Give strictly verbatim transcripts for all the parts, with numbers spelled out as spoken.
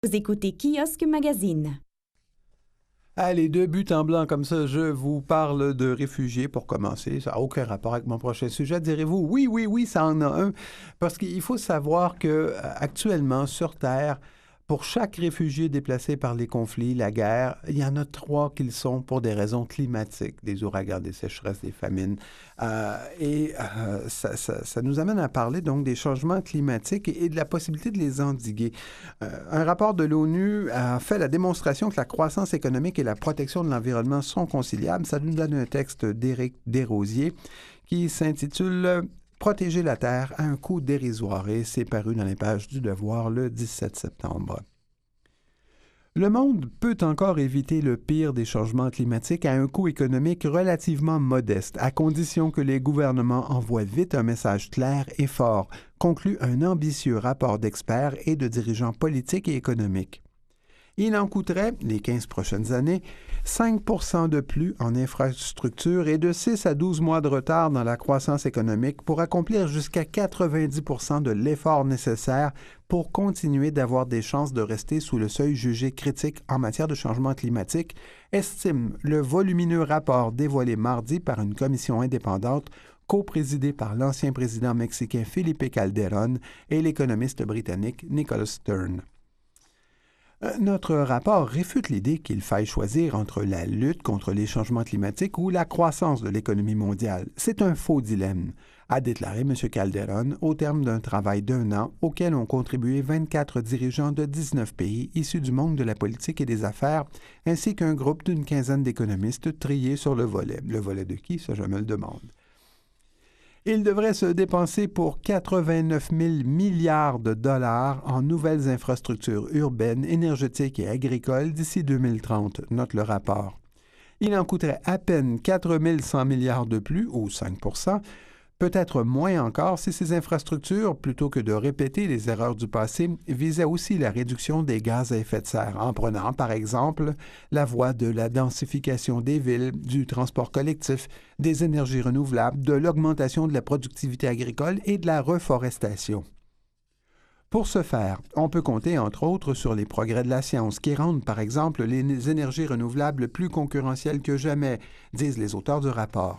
Vous écoutez Kiosque Magazine. Allez, deux buts en blanc comme ça, je vous parle de réfugiés pour commencer. Ça n'a aucun rapport avec mon prochain sujet. Direz-vous, oui, oui, oui, ça en a un. Parce qu'il faut savoir que actuellement sur Terre, pour chaque réfugié déplacé par les conflits, la guerre, il y en a trois qui le sont pour des raisons climatiques, des ouragans, des sécheresses, des famines. Euh, et euh, ça, ça, ça nous amène à parler donc des changements climatiques et, et de la possibilité de les endiguer. Euh, un rapport de l'ONU a fait la démonstration que la croissance économique et la protection de l'environnement sont conciliables. Ça nous donne un texte d'Éric Desrosiers qui s'intitule Protéger la Terre à un coût dérisoire et c'est paru dans les pages du Devoir le dix-sept septembre. Le monde peut encore éviter le pire des changements climatiques à un coût économique relativement modeste, à condition que les gouvernements envoient vite un message clair et fort, conclut un ambitieux rapport d'experts et de dirigeants politiques et économiques. Il en coûterait, les quinze prochaines années, cinq pour cent de plus en infrastructures et de six à douze mois de retard dans la croissance économique pour accomplir jusqu'à quatre-vingt-dix pour cent de l'effort nécessaire pour continuer d'avoir des chances de rester sous le seuil jugé critique en matière de changement climatique, estime le volumineux rapport dévoilé mardi par une commission indépendante coprésidée par l'ancien président mexicain Felipe Calderón et l'économiste britannique Nicholas Stern. Notre rapport réfute l'idée qu'il faille choisir entre la lutte contre les changements climatiques ou la croissance de l'économie mondiale. C'est un faux dilemme, a déclaré M. Calderón au terme d'un travail d'un an auquel ont contribué vingt-quatre dirigeants de dix-neuf pays issus du monde de la politique et des affaires, ainsi qu'un groupe d'une quinzaine d'économistes triés sur le volet. Le volet de qui, ça je me le demande. Il devrait se dépenser pour quatre-vingt-neuf mille milliards de dollars en nouvelles infrastructures urbaines, énergétiques et agricoles d'ici deux mille trente, note le rapport. Il en coûterait à peine quatre mille cent milliards de plus, ou cinq pour cent, peut-être moins encore si ces infrastructures, plutôt que de répéter les erreurs du passé, visaient aussi la réduction des gaz à effet de serre, en prenant, par exemple, la voie de la densification des villes, du transport collectif, des énergies renouvelables, de l'augmentation de la productivité agricole et de la reforestation. Pour ce faire, on peut compter entre autres sur les progrès de la science qui rendent, par exemple, les énergies renouvelables plus concurrentielles que jamais, disent les auteurs du rapport.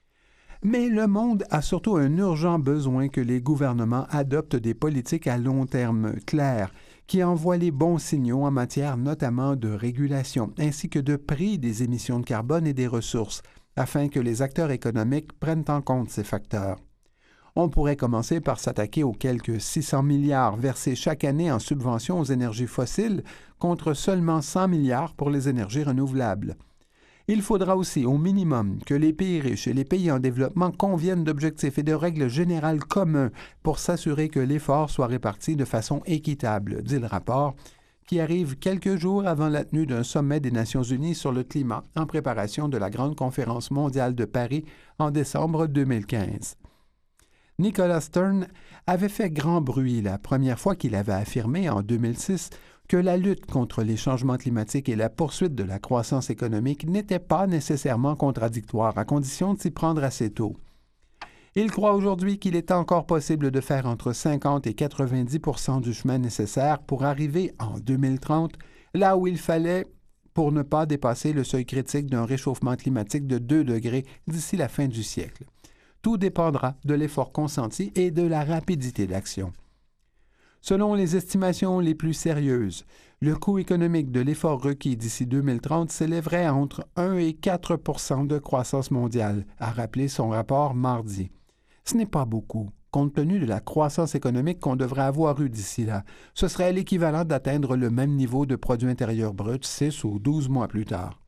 Mais le monde a surtout un urgent besoin que les gouvernements adoptent des politiques à long terme claires, qui envoient les bons signaux en matière notamment de régulation, ainsi que de prix des émissions de carbone et des ressources, afin que les acteurs économiques prennent en compte ces facteurs. On pourrait commencer par s'attaquer aux quelques six cents milliards versés chaque année en subventions aux énergies fossiles, contre seulement cent milliards pour les énergies renouvelables. Il faudra aussi, au minimum, que les pays riches et les pays en développement conviennent d'objectifs et de règles générales communs pour s'assurer que l'effort soit réparti de façon équitable, dit le rapport, qui arrive quelques jours avant la tenue d'un sommet des Nations unies sur le climat en préparation de la grande conférence mondiale de Paris en décembre deux mille quinze. Nicholas Stern avait fait grand bruit la première fois qu'il avait affirmé, en deux mille six, que la lutte contre les changements climatiques et la poursuite de la croissance économique n'étaient pas nécessairement contradictoires, à condition de s'y prendre assez tôt. Il croit aujourd'hui qu'il est encore possible de faire entre cinquante et quatre-vingt-dix pour cent du chemin nécessaire pour arriver, en deux mille trente, là où il fallait pour ne pas dépasser le seuil critique d'un réchauffement climatique de deux degrés d'ici la fin du siècle. Tout dépendra de l'effort consenti et de la rapidité d'action. Selon les estimations les plus sérieuses, le coût économique de l'effort requis d'ici deux mille trente s'élèverait à entre un et quatre pour cent de croissance mondiale, a rappelé son rapport mardi. Ce n'est pas beaucoup, compte tenu de la croissance économique qu'on devrait avoir eue d'ici là. Ce serait l'équivalent d'atteindre le même niveau de produit intérieur brut six ou douze mois plus tard.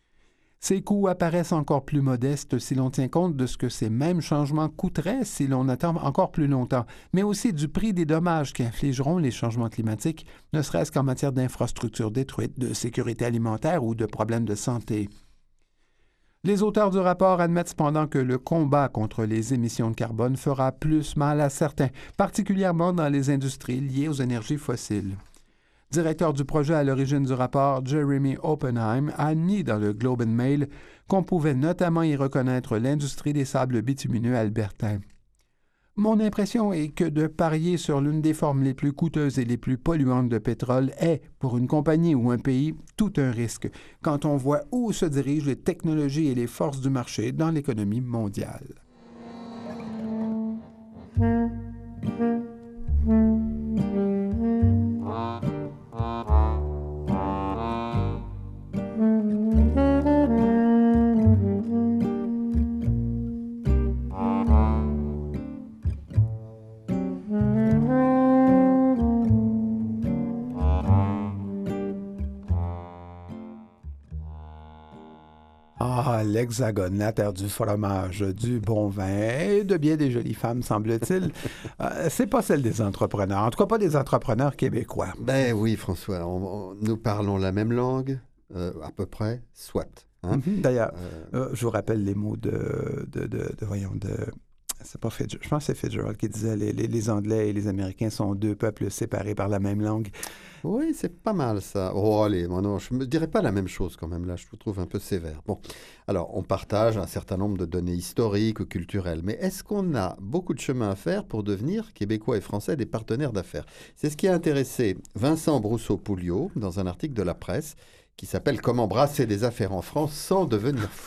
Ces coûts apparaissent encore plus modestes si l'on tient compte de ce que ces mêmes changements coûteraient si l'on attend encore plus longtemps, mais aussi du prix des dommages qu'infligeront les changements climatiques, ne serait-ce qu'en matière d'infrastructures détruites, de sécurité alimentaire ou de problèmes de santé. Les auteurs du rapport admettent cependant que le combat contre les émissions de carbone fera plus mal à certains, particulièrement dans les industries liées aux énergies fossiles. Directeur du projet à l'origine du rapport, Jeremy Oppenheim, a admis dans le Globe and Mail qu'on pouvait notamment y reconnaître l'industrie des sables bitumineux albertains. Mon impression est que de parier sur l'une des formes les plus coûteuses et les plus polluantes de pétrole est, pour une compagnie ou un pays, tout un risque quand on voit où se dirigent les technologies et les forces du marché dans l'économie mondiale. Ah, l'Hexagone, la terre du fromage, du bon vin et de bien des jolies femmes, semble-t-il. euh, c'est pas celle des entrepreneurs, en tout cas pas des entrepreneurs québécois. Ben oui, François, on, on, nous parlons la même langue, euh, à peu près, soit. Hein? Mm-hmm. D'ailleurs, euh... euh, je vous rappelle les mots de, de, de, de voyons, de... C'est pas Fitzgerald, je pense que c'est Fitzgerald qui disait les, les, les Anglais et les Américains sont deux peuples séparés par la même langue. Oui, c'est pas mal ça. Oh, allez, moi non, je ne me dirais pas la même chose quand même, là, je vous trouve un peu sévère. Bon, alors, on partage un certain nombre de données historiques ou culturelles, mais est-ce qu'on a beaucoup de chemin à faire pour devenir, Québécois et Français, des partenaires d'affaires? C'est ce qui a intéressé Vincent Brousseau-Pouliot dans un article de la presse qui s'appelle « Comment brasser des affaires en France sans devenir fou ».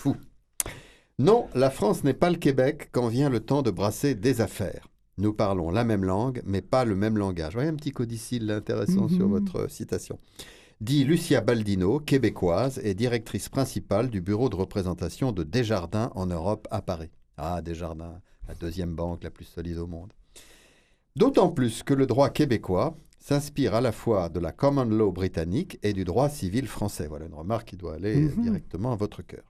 Non, la France n'est pas le Québec quand vient le temps de brasser des affaires. Nous parlons la même langue, mais pas le même langage. Vous voyez un petit codicile intéressant mm-hmm. sur votre citation. Dit Lucia Baldino, québécoise et directrice principale du bureau de représentation de Desjardins en Europe à Paris. Ah, Desjardins, la deuxième banque la plus solide au monde. D'autant plus que le droit québécois s'inspire à la fois de la common law britannique et du droit civil français. Voilà une remarque qui doit aller mm-hmm. directement à votre cœur.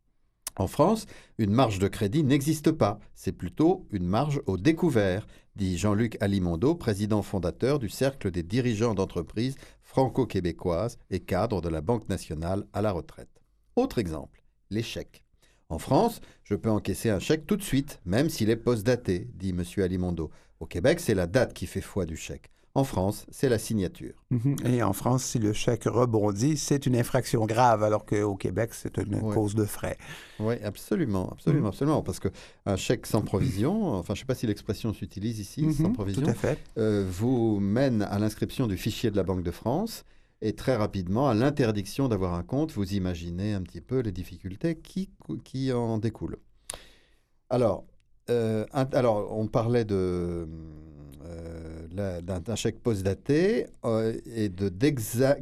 En France, une marge de crédit n'existe pas. C'est plutôt une marge au découvert, dit Jean-Luc Alimondo, président fondateur du Cercle des dirigeants d'entreprises franco-québécoises et cadre de la Banque nationale à la retraite. Autre exemple, les chèques. En France, je peux encaisser un chèque tout de suite, même s'il est post-daté, dit M. Alimondo. Au Québec, c'est la date qui fait foi du chèque. En France, c'est la signature. Mm-hmm. Et en France, si le chèque rebondit, c'est une infraction grave, alors qu'au Québec, c'est une oui. cause de frais. Oui, absolument, absolument, mm-hmm. absolument. Parce qu'un chèque sans provision, enfin, je ne sais pas si l'expression s'utilise ici, mm-hmm. sans provision, tout à fait. Euh, vous mène à l'inscription du fichier de la Banque de France et très rapidement à l'interdiction d'avoir un compte. Vous imaginez un petit peu les difficultés qui, qui en découlent. Alors, euh, un, alors, on parlait de... Euh, d'un chèque post-daté euh, et de d'hexa,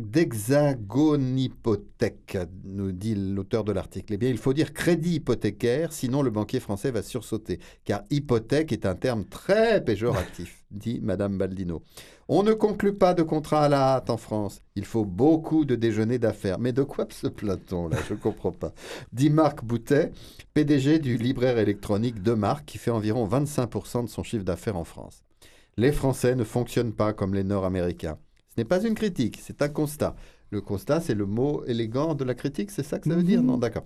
d'hexagonhypothèque, nous dit l'auteur de l'article. Eh bien, il faut dire crédit hypothécaire, sinon le banquier français va sursauter, car hypothèque est un terme très péjoratif, dit Madame Baldino. On ne conclut pas de contrat à la hâte en France. Il faut beaucoup de déjeuners d'affaires. Mais de quoi se plaint-on, là? Je ne comprends pas. Dit Marc Boutet, P D G du libraire électronique De Marque, qui fait environ vingt-cinq pour cent de son chiffre d'affaires en France. Les Français ne fonctionnent pas comme les Nord-Américains. Ce n'est pas une critique, c'est un constat. Le constat, c'est le mot élégant de la critique, c'est ça que ça veut mm-hmm. dire? Non, d'accord.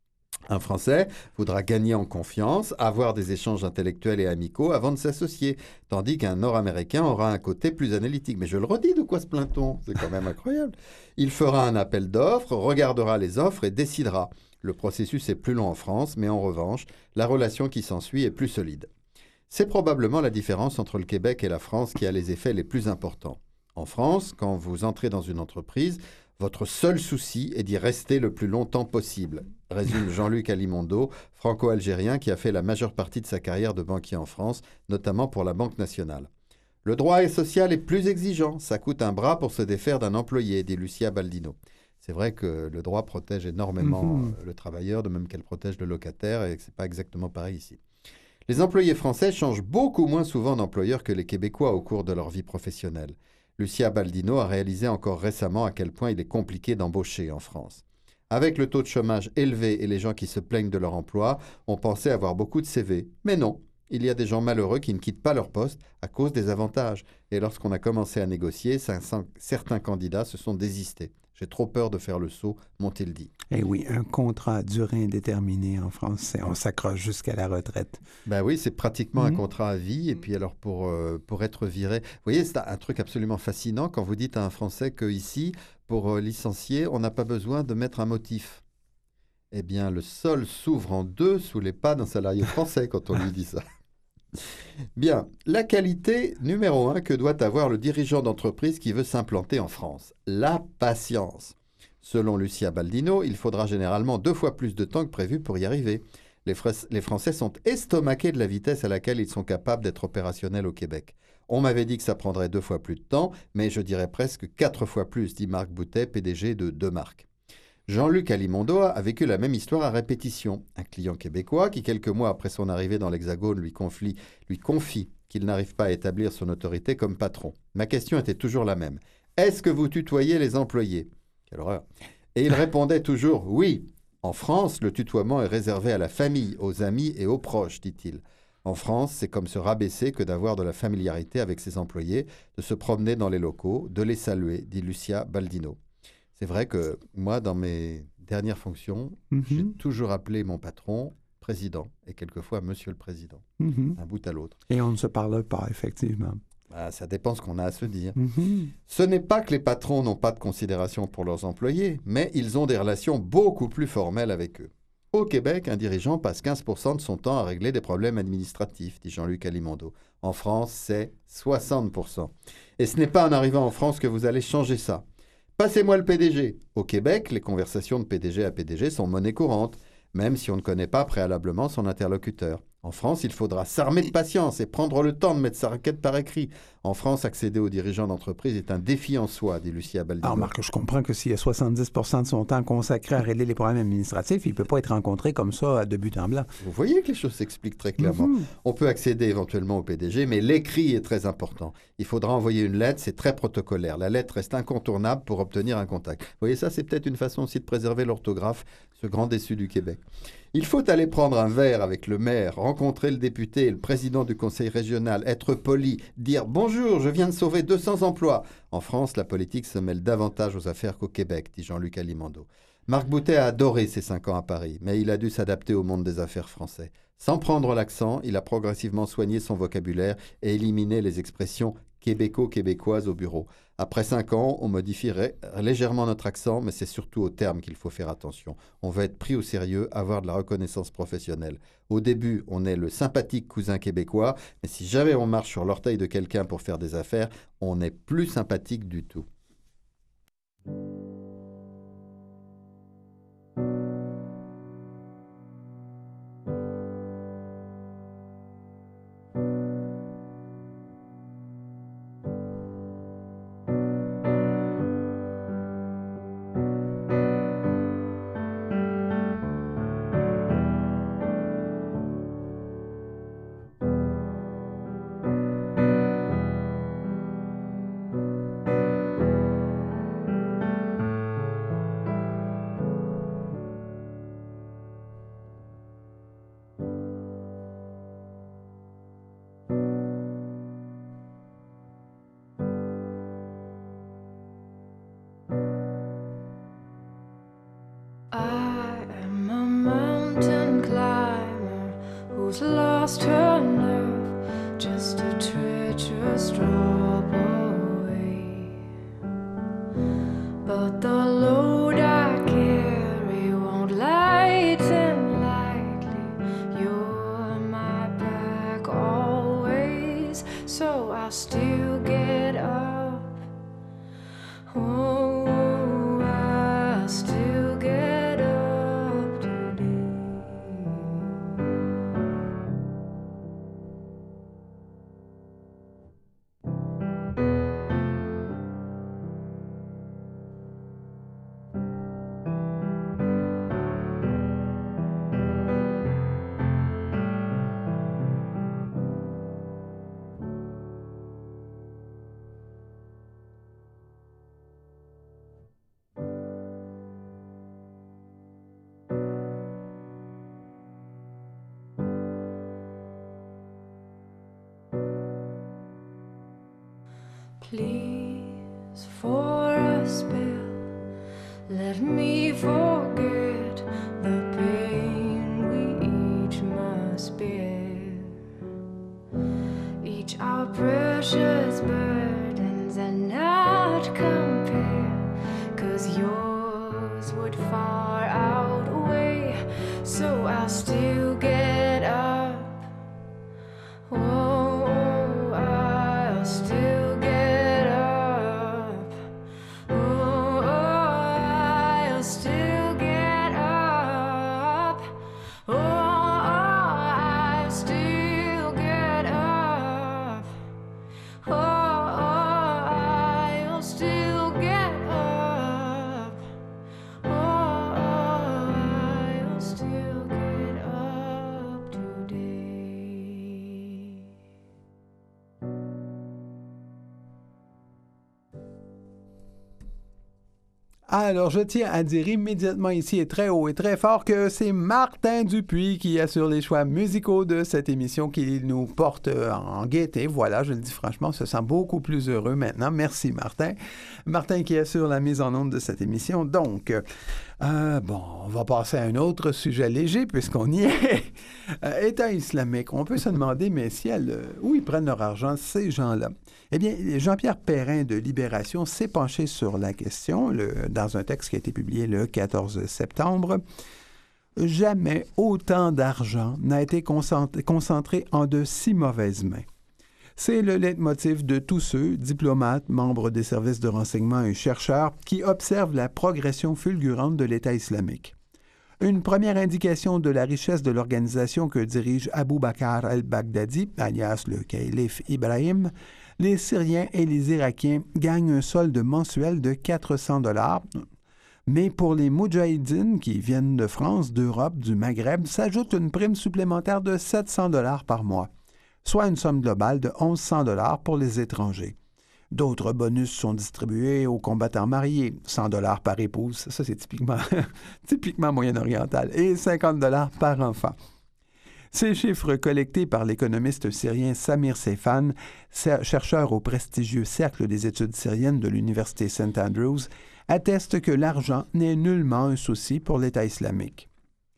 Un Français voudra gagner en confiance, avoir des échanges intellectuels et amicaux avant de s'associer, tandis qu'un Nord-Américain aura un côté plus analytique. Mais je le redis, de quoi se plaint-on? C'est quand même incroyable. Il fera un appel d'offres, regardera les offres et décidera. Le processus est plus long en France, mais en revanche, la relation qui s'ensuit est plus solide. C'est probablement la différence entre le Québec et la France qui a les effets les plus importants. En France, quand vous entrez dans une entreprise, votre seul souci est d'y rester le plus longtemps possible, résume Jean-Luc Alimondo, franco-algérien qui a fait la majeure partie de sa carrière de banquier en France, notamment pour la Banque nationale. Le droit social est plus exigeant, ça coûte un bras pour se défaire d'un employé, dit Lucia Baldino. C'est vrai que le droit protège énormément mmh. le travailleur, de même qu'elle protège le locataire, et que ce n'est pas exactement pareil ici. Les employés français changent beaucoup moins souvent d'employeur que les Québécois au cours de leur vie professionnelle. Lucia Baldino a réalisé encore récemment à quel point il est compliqué d'embaucher en France. Avec le taux de chômage élevé et les gens qui se plaignent de leur emploi, on pensait avoir beaucoup de C V. Mais non, il y a des gens malheureux qui ne quittent pas leur poste à cause des avantages. Et lorsqu'on a commencé à négocier, certains candidats se sont désistés. J'ai trop peur de faire le saut, m'ont-ils dit. Eh oui, un contrat à durée indéterminée en France, on s'accroche jusqu'à la retraite. Ben oui, c'est pratiquement mmh. un contrat à vie. Et puis alors, pour, euh, pour être viré... Vous voyez, c'est un truc absolument fascinant quand vous dites à un Français qu'ici, pour euh, licencier, on n'a pas besoin de mettre un motif. Eh bien, le sol s'ouvre en deux sous les pas d'un salarié français quand on lui dit ça. Bien, la qualité numéro un que doit avoir le dirigeant d'entreprise qui veut s'implanter en France, la patience. Selon Lucia Baldino, il faudra généralement deux fois plus de temps que prévu pour y arriver. Les, Fr- les Français sont estomaqués de la vitesse à laquelle ils sont capables d'être opérationnels au Québec. On m'avait dit que ça prendrait deux fois plus de temps, mais je dirais presque quatre fois plus, dit Marc Boutet, P D G de deux marques. Jean-Luc Alimondo a vécu la même histoire à répétition. Un client québécois qui, quelques mois après son arrivée dans l'Hexagone, lui confie, lui confie qu'il n'arrive pas à établir son autorité comme patron. Ma question était toujours la même. Est-ce que vous tutoyez les employés ? Quelle horreur. Et il répondait toujours oui. En France, le tutoiement est réservé à la famille, aux amis et aux proches, dit-il. En France, c'est comme se rabaisser que d'avoir de la familiarité avec ses employés, de se promener dans les locaux, de les saluer, dit Lucia Baldino. C'est vrai que moi, dans mes dernières fonctions, Mhm. j'ai toujours appelé mon patron président et quelquefois monsieur le président, Mhm. d'un bout à l'autre. Et on ne se parle pas, effectivement. Ah, ça dépend ce qu'on a à se dire. Mhm. Ce n'est pas que les patrons n'ont pas de considération pour leurs employés, mais ils ont des relations beaucoup plus formelles avec eux. Au Québec, un dirigeant passe quinze pour cent de son temps à régler des problèmes administratifs, dit Jean-Luc Alimondo. En France, c'est soixante pour cent. Et ce n'est pas en arrivant en France que vous allez changer ça. Passez-moi le P D G. Au Québec, les conversations de P D G à P D G sont monnaie courante, même si on ne connaît pas préalablement son interlocuteur. En France, il faudra s'armer de patience et prendre le temps de mettre sa requête par écrit. En France, accéder aux dirigeants d'entreprise est un défi en soi, dit Lucia Baldino. Alors, Marc, je comprends que s'il y a soixante-dix pour cent de son temps consacré à régler les problèmes administratifs, il ne peut pas être rencontré comme ça de but en blanc. Vous voyez que les choses s'expliquent très clairement. Mhm. On peut accéder éventuellement au P D G, mais l'écrit est très important. Il faudra envoyer une lettre, c'est très protocolaire. La lettre reste incontournable pour obtenir un contact. Vous voyez, ça, c'est peut-être une façon aussi de préserver l'orthographe, ce grand déçu du Québec. Il faut aller prendre un verre avec le maire, rencontrer le député et le président du conseil régional, être poli, dire « Bonjour, je viens de sauver deux cents emplois ». En France, la politique se mêle davantage aux affaires qu'au Québec, dit Jean-Luc Alimondo. Marc Boutet a adoré ses cinq ans à Paris, mais il a dû s'adapter au monde des affaires français. Sans prendre l'accent, il a progressivement soigné son vocabulaire et éliminé les expressions québéco-québécoises au bureau. Après cinq ans, on modifierait légèrement notre accent, mais c'est surtout aux termes qu'il faut faire attention. On veut être pris au sérieux, avoir de la reconnaissance professionnelle. Au début, on est le sympathique cousin québécois, mais si jamais on marche sur l'orteil de quelqu'un pour faire des affaires, on n'est plus sympathique du tout. I am a mountain climber who's lost her nerve, just a treacherous drop away. But the load I carry won't lighten lightly. You're my back always, so I'll still get up. Oh, I still get up today. Please, for a spell, let me forget the pain we each must bear. Each our precious burdens and not compare, 'cause yours would far outweigh, so I'll still get up. Oh, Alors, je tiens à dire immédiatement ici et très haut et très fort que c'est Martin Dupuis qui assure les choix musicaux de cette émission, qui nous porte en gaieté. Voilà, je le dis franchement, on se sent beaucoup plus heureux maintenant. Merci, Martin. Martin qui assure la mise en onde de cette émission. Donc, euh, bon, on va passer à un autre sujet léger puisqu'on y est. Euh, État islamique, on peut se demander, mais si elle, où ils prennent leur argent, ces gens-là? Eh bien, Jean-Pierre Perrin de Libération s'est penché sur la question le, dans un texte qui a été publié le quatorze septembre. Jamais autant d'argent n'a été concentré, concentré en de si mauvaises mains. C'est le leitmotiv de tous ceux, diplomates, membres des services de renseignement et chercheurs, qui observent la progression fulgurante de l'État islamique. Une première indication de la richesse de l'organisation que dirige Abou Bakr al-Baghdadi, alias le calife Ibrahim, les Syriens et les Irakiens gagnent un solde mensuel de quatre cents dollars. Mais pour les Moudjahidines qui viennent de France, d'Europe, du Maghreb, s'ajoute une prime supplémentaire de sept cents dollars par mois, soit une somme globale de mille cent dollars pour les étrangers. D'autres bonus sont distribués aux combattants mariés, cent dollars par épouse, ça c'est typiquement, typiquement moyen-oriental, et cinquante dollars par enfant. Ces chiffres collectés par l'économiste syrien Samir Seyfan, chercheur au prestigieux Cercle des études syriennes de l'Université Saint Andrews, attestent que l'argent n'est nullement un souci pour l'État islamique.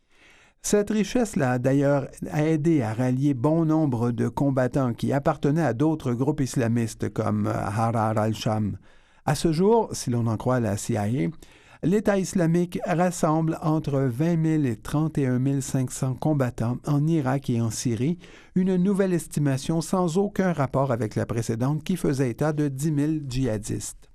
Cette richesse l'a d'ailleurs aidé à rallier bon nombre de combattants qui appartenaient à d'autres groupes islamistes comme Harar al-Sham. À ce jour, si l'on en croit la C I A, l'État islamique rassemble entre vingt mille et trente et un mille cinq cents combattants en Irak et en Syrie, une nouvelle estimation sans aucun rapport avec la précédente qui faisait état de dix mille djihadistes.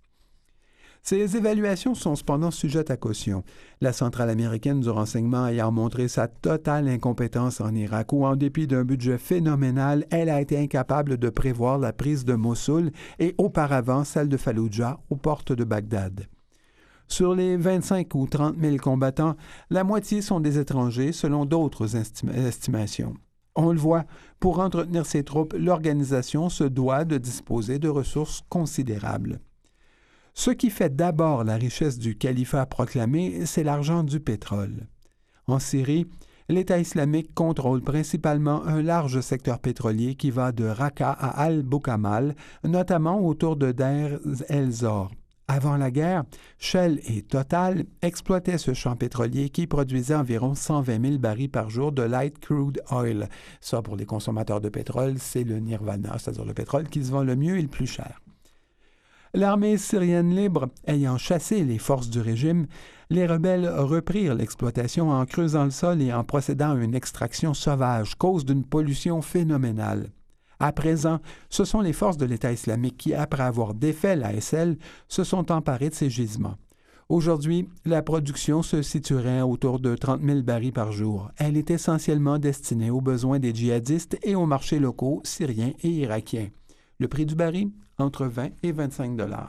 Ces évaluations sont cependant sujettes à caution, la centrale américaine du renseignement ayant montré sa totale incompétence en Irak, où en dépit d'un budget phénoménal, elle a été incapable de prévoir la prise de Mossoul et auparavant celle de Falloujah aux portes de Bagdad. Sur les vingt-cinq ou trente mille combattants, la moitié sont des étrangers selon d'autres estima- estimations. On le voit, pour entretenir ses troupes, l'organisation se doit de disposer de ressources considérables. Ce qui fait d'abord la richesse du califat proclamé, c'est l'argent du pétrole. En Syrie, l'État islamique contrôle principalement un large secteur pétrolier qui va de Raqqa à Al-Boukamal, notamment autour de Deir el-Zor. Avant la guerre, Shell et Total exploitaient ce champ pétrolier qui produisait environ cent vingt mille barils par jour de light crude oil. Ça, pour les consommateurs de pétrole, c'est le nirvana, c'est-à-dire le pétrole qui se vend le mieux et le plus cher. L'armée syrienne libre ayant chassé les forces du régime, les rebelles reprirent l'exploitation en creusant le sol et en procédant à une extraction sauvage, cause d'une pollution phénoménale. À présent, ce sont les forces de l'État islamique qui, après avoir défait l'A S L, se sont emparées de ces gisements. Aujourd'hui, la production se situerait autour de trente mille barils par jour. Elle est essentiellement destinée aux besoins des djihadistes et aux marchés locaux syriens et irakiens. Le prix du baril, entre vingt et vingt-cinq dollars.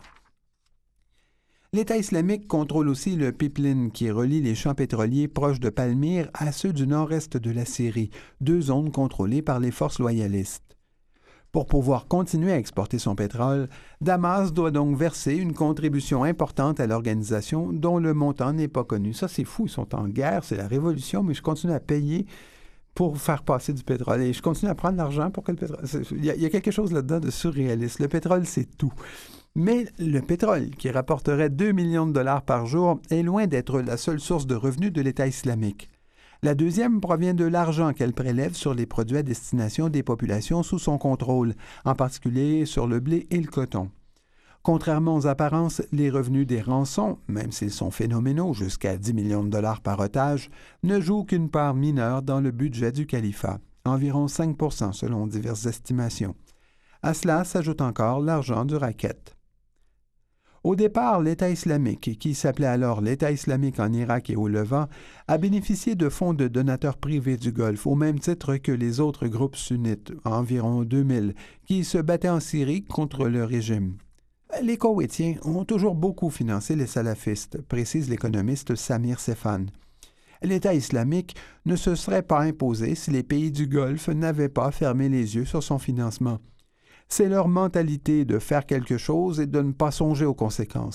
L'État islamique contrôle aussi le pipeline qui relie les champs pétroliers proches de Palmyre à ceux du nord-est de la Syrie, deux zones contrôlées par les forces loyalistes. Pour pouvoir continuer à exporter son pétrole, Damas doit donc verser une contribution importante à l'organisation dont le montant n'est pas connu. Ça, c'est fou, ils sont en guerre, c'est la révolution, mais je continue à payer pour faire passer du pétrole. Et je continue à prendre l'argent pour que le pétrole... Il y, a, il y a quelque chose là-dedans de surréaliste. Le pétrole, c'est tout. Mais le pétrole, qui rapporterait deux millions de dollars par jour, est loin d'être la seule source de revenus de l'État islamique. La deuxième provient de l'argent qu'elle prélève sur les produits à destination des populations sous son contrôle, en particulier sur le blé et le coton. Contrairement aux apparences, les revenus des rançons, même s'ils sont phénoménaux, jusqu'à dix millions de dollars par otage, ne jouent qu'une part mineure dans le budget du califat, environ cinq pour cent selon diverses estimations. À cela s'ajoute encore l'argent du racket. Au départ, l'État islamique, qui s'appelait alors l'État islamique en Irak et au Levant, a bénéficié de fonds de donateurs privés du Golfe, au même titre que les autres groupes sunnites, environ deux mille, qui se battaient en Syrie contre le régime. Les Koweïtiens ont toujours beaucoup financé les salafistes, précise l'économiste Samir Seyfan. L'État islamique ne se serait pas imposé si les pays du Golfe n'avaient pas fermé les yeux sur son financement. C'est leur mentalité de faire quelque chose et de ne pas songer aux conséquences.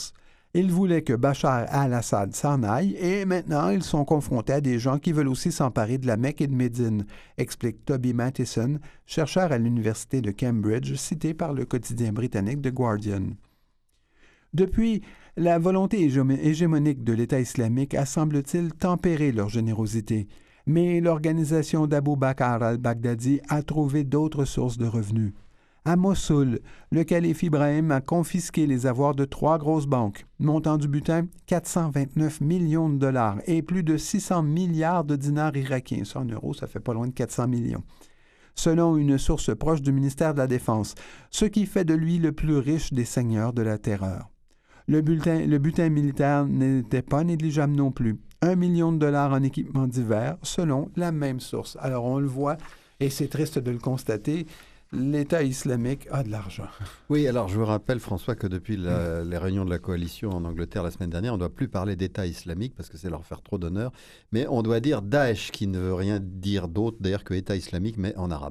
Ils voulaient que Bachar al-Assad s'en aille et maintenant ils sont confrontés à des gens qui veulent aussi s'emparer de la Mecque et de Médine, explique Toby Mathieson, chercheur à l'université de Cambridge, cité par le quotidien britannique The Guardian. Depuis, la volonté hégé- hégémonique de l'État islamique a, semble-t-il, tempéré leur générosité, mais l'organisation d'Abu Bakr al-Baghdadi a trouvé d'autres sources de revenus. À Mossoul, le calife Ibrahim a confisqué les avoirs de trois grosses banques, montant du butin quatre cent vingt-neuf millions de dollars et plus de six cents milliards de dinars irakiens. Ça, en euros, ça fait pas loin de quatre cents millions. Selon une source proche du ministère de la Défense, ce qui fait de lui le plus riche des seigneurs de la terreur. Le butin, le butin militaire n'était pas négligeable non plus. Un million de dollars en équipements divers, selon la même source. Alors, on le voit, et c'est triste de le constater, l'État islamique a de l'argent. Oui, alors je vous rappelle, François, que depuis la, les réunions de la coalition en Angleterre la semaine dernière, on ne doit plus parler d'État islamique parce que c'est leur faire trop d'honneur, mais on doit dire Daesh, qui ne veut rien dire d'autre d'ailleurs que État islamique, mais en arabe.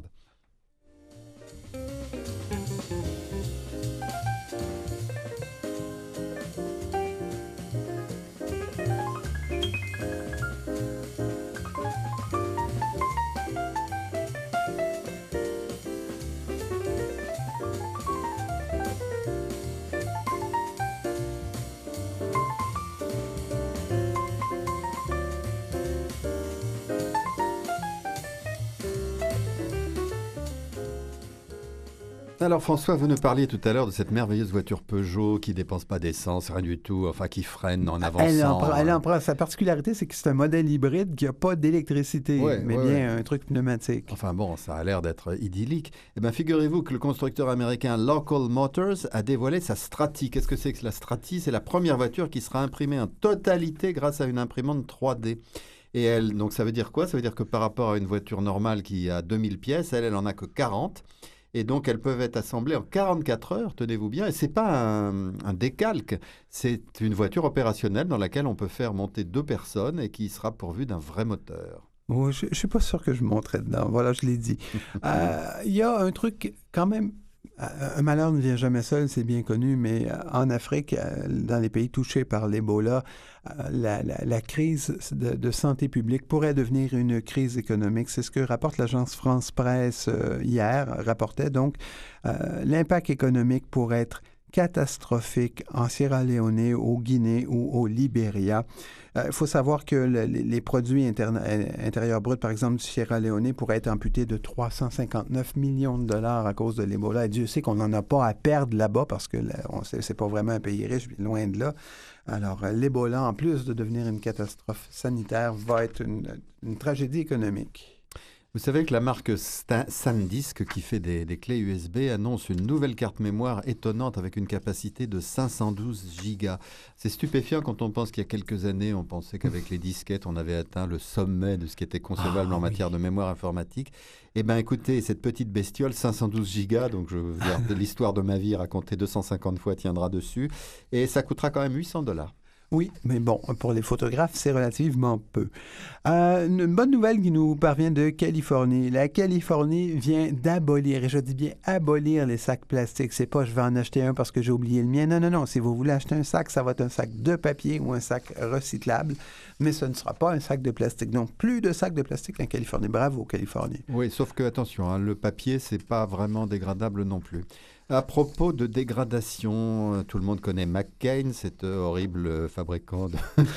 Alors François, vous nous parliez tout à l'heure de cette merveilleuse voiture Peugeot qui ne dépense pas d'essence, rien du tout, enfin qui freine en avançant. Elle en, elle en prend. Sa particularité, c'est que c'est un modèle hybride qui n'a pas d'électricité, Ouais, mais ouais, bien ouais. un truc pneumatique. Enfin bon, ça a l'air d'être idyllique. Eh bien, figurez-vous que le constructeur américain Local Motors a dévoilé sa Stratti. Qu'est-ce que c'est que la Stratti? C'est la première voiture qui sera imprimée en totalité grâce à une imprimante trois D. Et elle, donc ça veut dire quoi? Ça veut dire que par rapport à une voiture normale qui a deux mille pièces, elle, elle en a que quarante. Et donc, elles peuvent être assemblées en quarante-quatre heures, tenez-vous bien. Et ce n'est pas un, un décalque, c'est une voiture opérationnelle dans laquelle on peut faire monter deux personnes et qui sera pourvue d'un vrai moteur. Oh, je ne suis pas sûr que je monterais dedans. Voilà, je l'ai dit. Euh, Il y a un truc quand même... Un malheur ne vient jamais seul, c'est bien connu, mais en Afrique, dans les pays touchés par l'Ebola, la, la, la crise de, de santé publique pourrait devenir une crise économique. C'est ce que rapporte l'agence France Presse euh, hier, rapportait donc. Euh, l'impact économique pourrait être catastrophique en Sierra Leone, au Guinée ou au Libéria. Il euh, faut savoir que le, les, les produits interne, intérieurs bruts, par exemple, du Sierra Leone pourraient être amputés de trois cent cinquante-neuf millions de dollars à cause de l'Ebola. Et Dieu sait qu'on n'en a pas à perdre là-bas parce que là, on sait, c'est pas vraiment un pays riche, loin de là. Alors, euh, l'Ebola, en plus de devenir une catastrophe sanitaire, va être une, une tragédie économique. Vous savez que la marque Sta- SanDisk, qui fait des, des clés U S B, annonce une nouvelle carte mémoire étonnante avec une capacité de cinq cent douze gigas. C'est stupéfiant quand on pense qu'il y a quelques années, on pensait qu'avec les disquettes, on avait atteint le sommet de ce qui était concevable Ah, en oui. matière de mémoire informatique. Eh bien, écoutez, cette petite bestiole, cinq cent douze gigas, donc je veux dire, l'histoire de ma vie racontée deux cent cinquante fois tiendra dessus, et ça coûtera quand même huit cents dollars. Oui, mais bon, pour les photographes, c'est relativement peu. Euh, une bonne nouvelle qui nous parvient de Californie. La Californie vient d'abolir, et je dis bien abolir les sacs plastiques. C'est pas je vais en acheter un parce que j'ai oublié le mien. Non, non, non. Si vous voulez acheter un sac, ça va être un sac de papier ou un sac recyclable, mais ce ne sera pas un sac de plastique. Donc, plus de sacs de plastique en Californie. Bravo, Californie. Oui, sauf que, attention, hein, le papier, c'est pas vraiment dégradable non plus. À propos de dégradation, euh, tout le monde connaît McCain, cet euh, horrible euh, fabricant de,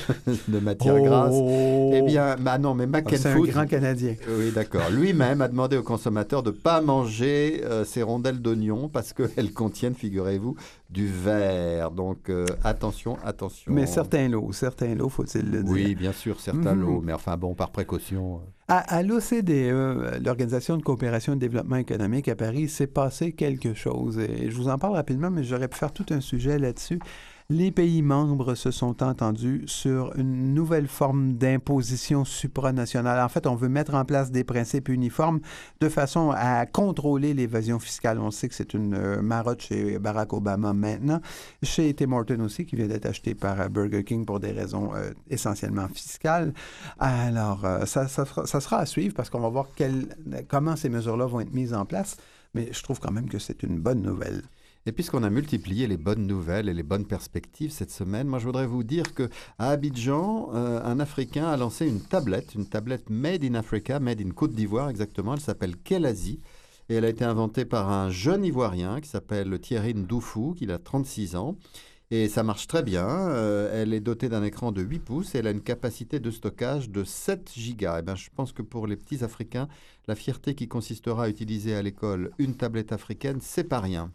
de matières grasses. Eh bien, bah non, mais McCain c'est un Foods, grand Canadien. oui, d'accord. Lui-même a demandé aux consommateurs de ne pas manger euh, ces rondelles d'oignons parce qu'elles contiennent, figurez-vous, du verre. Donc, euh, attention, attention. Mais certains lots, certains lots, faut-il le dire. Oui, bien sûr, certains Mhm. lots. Mais enfin, bon, par précaution. euh. À, à l'O C D E, l'Organisation de coopération et de développement économique à Paris, s'est passé quelque chose. Et je vous en parle rapidement, mais j'aurais pu faire tout un sujet là-dessus. Les pays membres se sont entendus sur une nouvelle forme d'imposition supranationale. En fait, on veut mettre en place des principes uniformes de façon à contrôler l'évasion fiscale. On sait que c'est une euh, marotte chez Barack Obama maintenant, chez Tim Hortons aussi, qui vient d'être acheté par euh, Burger King pour des raisons euh, essentiellement fiscales. Alors, euh, ça, ça, sera- ça sera à suivre parce qu'on va voir quel- comment ces mesures-là vont être mises en place, mais je trouve quand même que c'est une bonne nouvelle. Et puisqu'on a multiplié les bonnes nouvelles et les bonnes perspectives cette semaine, moi je voudrais vous dire qu'à Abidjan, euh, un Africain a lancé une tablette, une tablette made in Africa, made in Côte d'Ivoire exactement. Elle s'appelle Kelasi et elle a été inventée par un jeune Ivoirien qui s'appelle Thierry Ndoufou, qui a trente-six ans. Et ça marche très bien. Euh, elle est dotée d'un écran de huit pouces et elle a une capacité de stockage de sept gigas. Et bien, je pense que pour les petits Africains, la fierté qui consistera à utiliser à l'école une tablette africaine, c'est pas rien.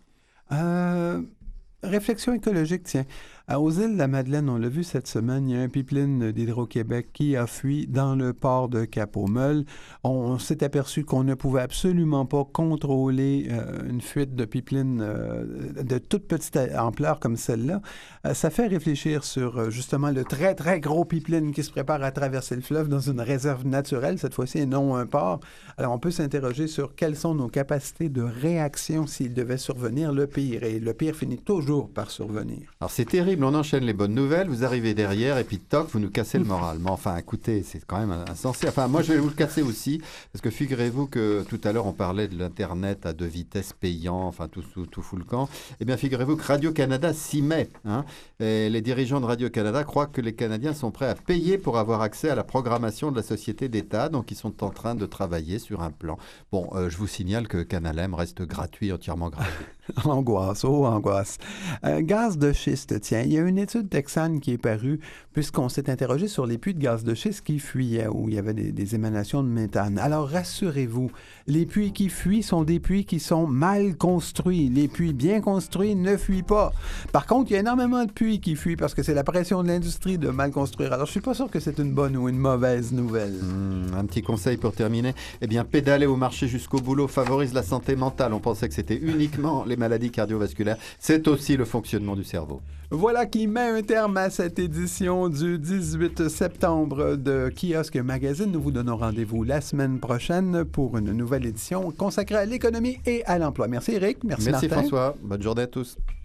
Euh, réflexion écologique, tiens. À- Aux îles de la Madeleine, on l'a vu cette semaine, il y a un pipeline d'Hydro-Québec qui a fui dans le port de Cap-aux-Meules. On, on s'est aperçu qu'on ne pouvait absolument pas contrôler euh, une fuite de pipeline euh, de toute petite ampleur comme celle-là. Euh, ça fait réfléchir sur euh, justement le très, très gros pipeline qui se prépare à traverser le fleuve dans une réserve naturelle, cette fois-ci, et non un port. Alors, on peut s'interroger sur quelles sont nos capacités de réaction s'il devait survenir le pire. Et le pire finit toujours par survenir. Alors c'est terrible, on enchaîne les bonnes nouvelles, vous arrivez derrière et puis toc, vous nous cassez le moral. Mais enfin, écoutez, c'est quand même insensé. Enfin, moi je vais vous le casser aussi, parce que figurez-vous que tout à l'heure on parlait de l'Internet à deux vitesses payant, enfin tout, tout, tout fout le camp. Eh bien figurez-vous que Radio-Canada s'y met. Hein, et les dirigeants de Radio-Canada croient que les Canadiens sont prêts à payer pour avoir accès à la programmation de la société d'État, donc ils sont en train de travailler sur un plan. Bon, euh, je vous signale que Canal M reste gratuit, entièrement gratuit. Angoisse, oh angoisse. Euh, gaz de schiste, tiens, il y a une étude texane qui est parue puisqu'on s'est interrogé sur les puits de gaz de schiste qui fuyaient, où il y avait des, des émanations de méthane. Alors rassurez-vous, les puits qui fuient sont des puits qui sont mal construits. Les puits bien construits ne fuient pas. Par contre, il y a énormément de puits qui fuient parce que c'est la pression de l'industrie de mal construire. Alors je suis pas sûr que c'est une bonne ou une mauvaise nouvelle. Mmh, un petit conseil pour terminer. Eh bien, pédaler ou marcher jusqu'au boulot favorise la santé mentale. On pensait que c'était uniquement les maladies cardiovasculaires. C'est aussi le fonctionnement du cerveau. Voilà qui met un terme à cette édition du dix-huit septembre de Kiosque Magazine. Nous vous donnons rendez-vous la semaine prochaine pour une nouvelle édition consacrée à l'économie et à l'emploi. Merci Eric. Merci, Merci Martin. François. Bonne journée à tous.